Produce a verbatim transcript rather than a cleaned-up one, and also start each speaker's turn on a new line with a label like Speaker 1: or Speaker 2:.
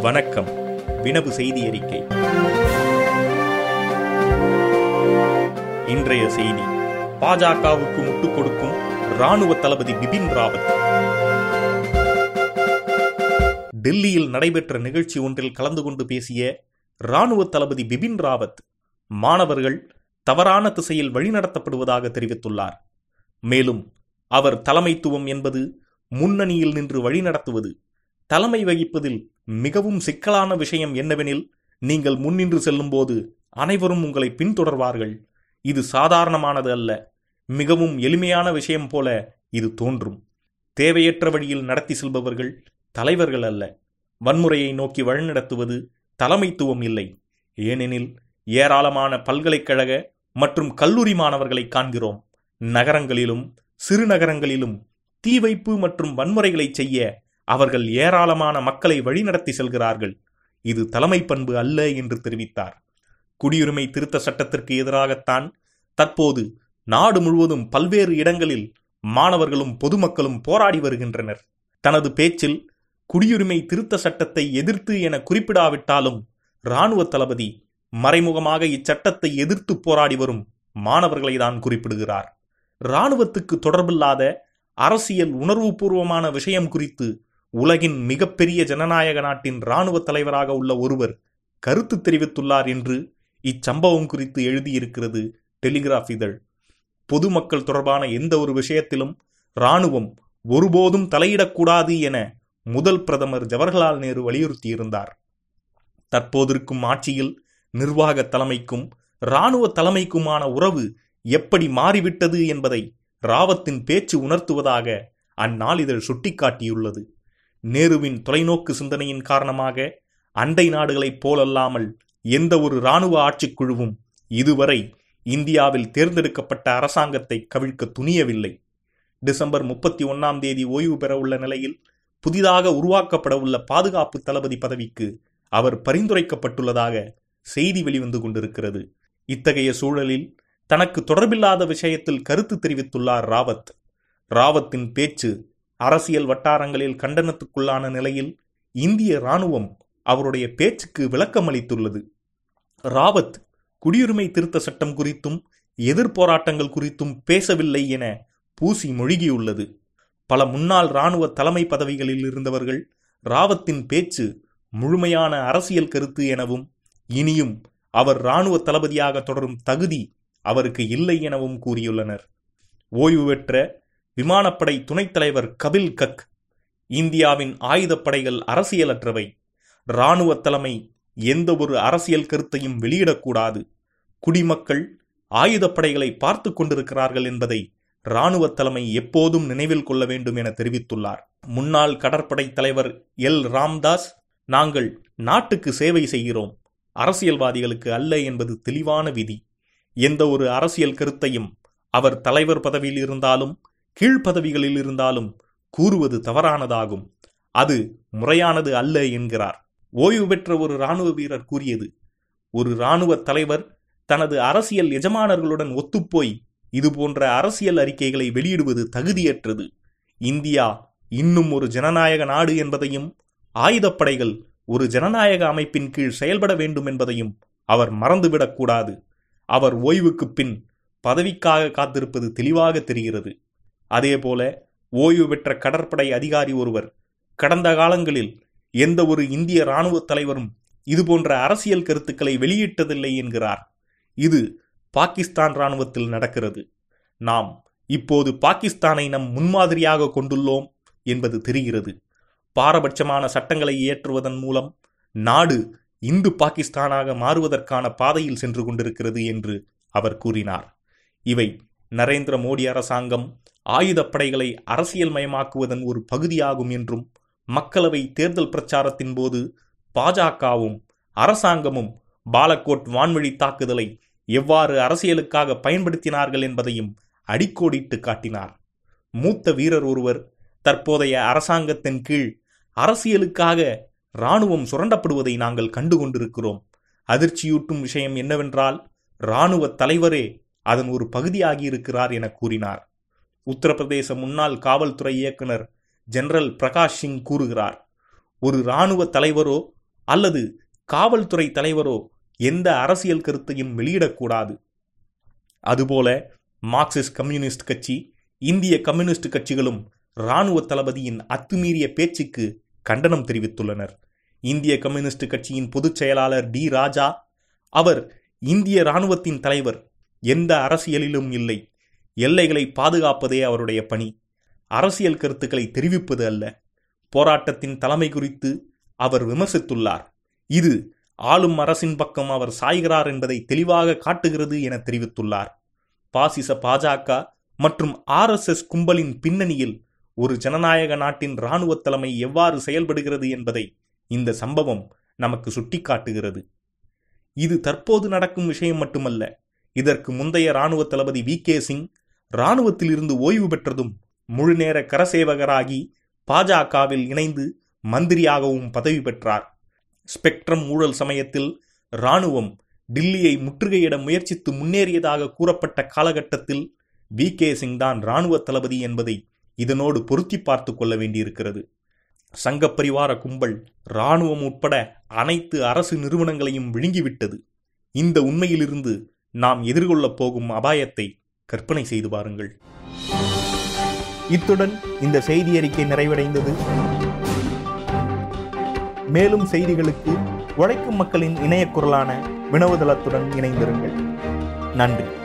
Speaker 1: வணக்கம். வினவு செய்தி அறிக்கை. இன்றைய செய்தி: பாஜகவுக்கு முட்டுக் கொடுக்கும் ராணுவ தளபதி பிபின் ராவத். டெல்லியில் நடைபெற்ற நிகழ்ச்சி ஒன்றில் கலந்து கொண்டு பேசிய ராணுவ தளபதி பிபின் ராவத், மாணவர்கள் தவறான திசையில் வழிநடத்தப்படுவதாக தெரிவித்துள்ளார். மேலும் அவர் தலைமைத்துவம் என்பது முன்னணியில் நின்று வழிநடத்துவது. தலைமை வகிப்பதில் மிகவும் சிக்கலான விஷயம் என்னவெனில், நீங்கள் முன்னின்று செல்லும் போது அனைவரும் உங்களை பின்தொடர்வார்கள். இது சாதாரணமானது அல்ல, மிகவும் எளிமையான விஷயம் போல இது தோன்றும். தேவையற்ற வழியில் நடத்தி செல்பவர்கள் தலைவர்கள் அல்ல. வன்முறையை நோக்கி வழிநடத்துவது தலைமைத்துவம் இல்லை. ஏனெனில் ஏராளமான பல்கலைக்கழக மற்றும் கல்லூரி மாணவர்களை காண்கிறோம். நகரங்களிலும் சிறு நகரங்களிலும் தீ வைப்பு மற்றும் வன்முறைகளை செய்ய அவர்கள் ஏராளமான மக்களை வழிநடத்தி செல்கிறார்கள். இது தலைமை பண்பு அல்ல என்று தெரிவித்தார். குடியுரிமை திருத்த சட்டத்திற்கு எதிராகத்தான் தற்போது நாடு முழுவதும் பல்வேறு இடங்களில் மாணவர்களும் பொதுமக்களும் போராடி வருகின்றனர். தனது பேச்சில் குடியுரிமை திருத்த சட்டத்தை எதிர்த்து என குறிப்பிடாவிட்டாலும் இராணுவ தளபதி மறைமுகமாக இச்சட்டத்தை எதிர்த்து போராடி வரும் மாணவர்களை தான் குறிப்பிடுகிறார். இராணுவத்துக்கு தொடர்பில்லாத அரசியல் உணர்வுபூர்வமான விஷயம் குறித்து உலகின் மிகப்பெரிய ஜனநாயக நாட்டின் இராணுவ தலைவராக உள்ள ஒருவர் கருத்து தெரிவித்துள்ளார் என்று இச்சம்பவம் குறித்து எழுதியிருக்கிறது டெலிகிராஃப் இதழ். பொதுமக்கள் தொடர்பான எந்த ஒரு விஷயத்திலும் இராணுவம் ஒருபோதும் தலையிடக்கூடாது என முதல் பிரதமர் ஜவஹர்லால் நேரு வலியுறுத்தியிருந்தார். தற்போதிருக்கும் ஆட்சியில் நிர்வாக தலைமைக்கும் இராணுவ தலைமைக்குமான உறவு எப்படி மாறிவிட்டது என்பதை ராவத்தின் பேச்சு உணர்த்துவதாக அந்நாளிதழ் சுட்டிக்காட்டியுள்ளது. நேருவின் தொலைநோக்கு சிந்தனையின் காரணமாக அண்டை நாடுகளைப் போலல்லாமல் எந்த ஒரு இராணுவ ஆட்சிக்குழுவும் இதுவரை இந்தியாவில் தேர்ந்தெடுக்கப்பட்ட அரசாங்கத்தை கவிழ்க்க துணியவில்லை. டிசம்பர் முப்பத்தி ஒன்னாம் தேதி ஓய்வு பெற உள்ள நிலையில் புதிதாக உருவாக்கப்பட உள்ள பாதுகாப்பு தளபதி பதவிக்கு அவர் பரிந்துரைக்கப்பட்டுள்ளதாக செய்தி வெளிவந்து கொண்டிருக்கிறது. இத்தகைய சூழலில் தனக்கு தொடர்பில்லாத விஷயத்தில் கருத்து தெரிவித்துள்ளார் ராவத். ராவத்தின் பேச்சு அரசியல் வட்டாரங்களில் கண்டனத்துக்குள்ளான நிலையில் இந்திய இராணுவம் அவருடைய பேச்சுக்கு விளக்கம் அளித்துள்ளது. ராவத் குடியுரிமை திருத்த சட்டம் குறித்தும் எதிர்போராட்டங்கள் குறித்தும் பேசவில்லை என பூசி மொழிகியுள்ளது. பல முன்னாள் இராணுவ தலைமை பதவிகளில் இருந்தவர்கள் ராவத்தின் பேச்சு முழுமையான அரசியல் கருத்து எனவும், இனியும் அவர் இராணுவ தளபதியாக தொடரும் தகுதி அவருக்கு இல்லை எனவும் கூறியுள்ளனர். ஓய்வு பெற்ற விமானப்படை துணைத் தலைவர் கபில் கக், இந்தியாவின் ஆயுதப்படைகள் அரசியலற்றவை. இராணுவ தலைமை எந்த ஒரு அரசியல் கருத்தையும் வெளியிடக்கூடாது. குடிமக்கள் ஆயுதப்படைகளை பார்த்து கொண்டிருக்கிறார்கள் என்பதை இராணுவ தலைமை எப்போதும் நினைவில் கொள்ள வேண்டும் என தெரிவித்துள்ளார். முன்னாள் கடற்படை தலைவர் எல் ராம்தாஸ், நாங்கள் நாட்டுக்கு சேவை செய்கிறோம், அரசியல்வாதிகளுக்கு அல்ல என்பது தெளிவான விதி. எந்த ஒரு அரசியல் கருத்தையும் அவர் தலைவர் பதவியில் இருந்தாலும் கீழ்ப்பதவிகளில் இருந்தாலும் கூறுவது தவறானதாகும். அது முறையானது அல்ல என்கிறார். ஓய்வு பெற்ற ஒரு இராணுவ வீரர் கூறியது, ஒரு இராணுவ தலைவர் தனது அரசியல் எஜமானர்களுடன் ஒத்துப்போய் இதுபோன்ற அரசியல் அறிக்கைகளை வெளியிடுவது தகுதியற்றது. இந்தியா இன்னும் ஒரு ஜனநாயக நாடு என்பதையும், ஆயுதப்படைகள் ஒரு ஜனநாயக அமைப்பின் கீழ் செயல்பட வேண்டும் என்பதையும் அவர் மறந்துவிடக்கூடாது. அவர் ஓய்வுக்கு பின் பதவிக்காக காத்திருப்பது தெளிவாக தெரிகிறது. அதேபோல ஓய்வு பெற்ற கடற்படை அதிகாரி ஒருவர், கடந்த காலங்களில் எந்த ஒரு இந்திய இராணுவ தலைவரும் இதுபோன்ற அரசியல் கருத்துக்களை வெளியிட்டதில்லை என்கிறார். இது பாகிஸ்தான் இராணுவத்தில் நடக்கிறது. நாம் இப்போது பாகிஸ்தானை நம் முன்மாதிரியாக கொண்டுள்ளோம் என்பது தெரிகிறது. பாரபட்சமான சட்டங்களை இயற்றுவதன் மூலம் நாடு இந்து பாகிஸ்தானாக மாறுவதற்கான பாதையில் சென்று கொண்டிருக்கிறது என்று அவர் கூறினார். இவை நரேந்திர மோடி அரசாங்கம் ஆயுதப்படைகளை அரசியல் மயமாக்குவதன் ஒரு பகுதியாகும் என்றும், மக்களவை தேர்தல் பிரச்சாரத்தின் போது பாஜகவும் அரசாங்கமும் பாலக்கோட் வான்வழி தாக்குதலை எவ்வாறு அரசியலுக்காக பயன்படுத்தினார்கள் என்பதையும் அடிக்கோடிட்டு காட்டினார். மூத்த வீரர் ஒருவர், தற்போதைய அரசாங்கத்தின் கீழ் அரசியலுக்காக இராணுவம் சுரண்டப்படுவதை நாங்கள் கண்டுகொண்டிருக்கிறோம். அதிர்ச்சியூட்டும் விஷயம் என்னவென்றால், இராணுவ தலைவரே அதன் ஒரு பகுதியாகியிருக்கிறார் என கூறினார். உத்தரப்பிரதேச முன்னாள் காவல்துறை இயக்குனர் ஜெனரல் பிரகாஷ் சிங் கூறுகிறார், ஒரு இராணுவ தலைவரோ அல்லது காவல்துறை தலைவரோ எந்த அரசியல் கருத்தையும் வெளியிடக்கூடாது. அதுபோல மார்க்சிஸ்ட் கம்யூனிஸ்ட் கட்சி, இந்திய கம்யூனிஸ்ட் கட்சிகளும் இராணுவ தளபதியின் அத்துமீறிய பேச்சுக்கு கண்டனம் தெரிவித்துள்ளனர். இந்திய கம்யூனிஸ்ட் கட்சியின் பொதுச் செயலாளர் டி ராஜா, அவர் இந்திய இராணுவத்தின் தலைவர், எந்த அரசியலிலும் இல்லை, எல்லைகளை பாதுகாப்பதே அவருடைய பணி, அரசியல் கருத்துக்களை தெரிவிப்பது அல்ல. போராட்டத்தின் தலைமை குறித்து அவர் விமர்சித்துள்ளார். இது ஆளும் அரசின் பக்கம் அவர் சாய்கிறார் என்பதை தெளிவாக காட்டுகிறது என தெரிவித்துள்ளார். பாசிச பாஜக மற்றும் ஆர் எஸ் எஸ் கும்பலின் பின்னணியில் ஒரு ஜனநாயக நாட்டின் இராணுவ தலைமை எவ்வாறு செயல்படுகிறது என்பதை இந்த சம்பவம் நமக்கு சுட்டிக்காட்டுகிறது. இது தற்போது நடக்கும் விஷயம் மட்டுமல்ல. இதற்கு முந்தைய இராணுவ தளபதி வி கே சிங் இராணுவத்தில் இருந்து ஓய்வு பெற்றதும் முழுநேர கரசேவகராகி பாஜகவில் இணைந்து மந்திரியாகவும் பதவி பெற்றார். ஸ்பெக்ட்ரம் ஊழல் சமயத்தில் இராணுவம் டில்லியை முற்றுகையிட முயற்சித்து முன்னேறியதாக கூறப்பட்ட காலகட்டத்தில் வி கே சிங் தான் இராணுவ தளபதி என்பதை இதனோடு பொருத்தி பார்த்து கொள்ள வேண்டியிருக்கிறது. சங்கப்பரிவார கும்பல் இராணுவம் உட்பட அனைத்து அரசு நிறுவனங்களையும் விழுங்கிவிட்டது. இந்த உண்மையிலிருந்து நாம் எதிர்கொள்ளப் போகும் அபாயத்தை கற்பனை செய்து பாருங்கள். இத்துடன் இந்த செய்தி அறிக்கை நிறைவடைந்தது. மேலும் செய்திகளுக்கு உழைக்கும் மக்களின் இணைய குரலான வினவுதளத்துடன் இணைந்திருங்கள். நன்றி.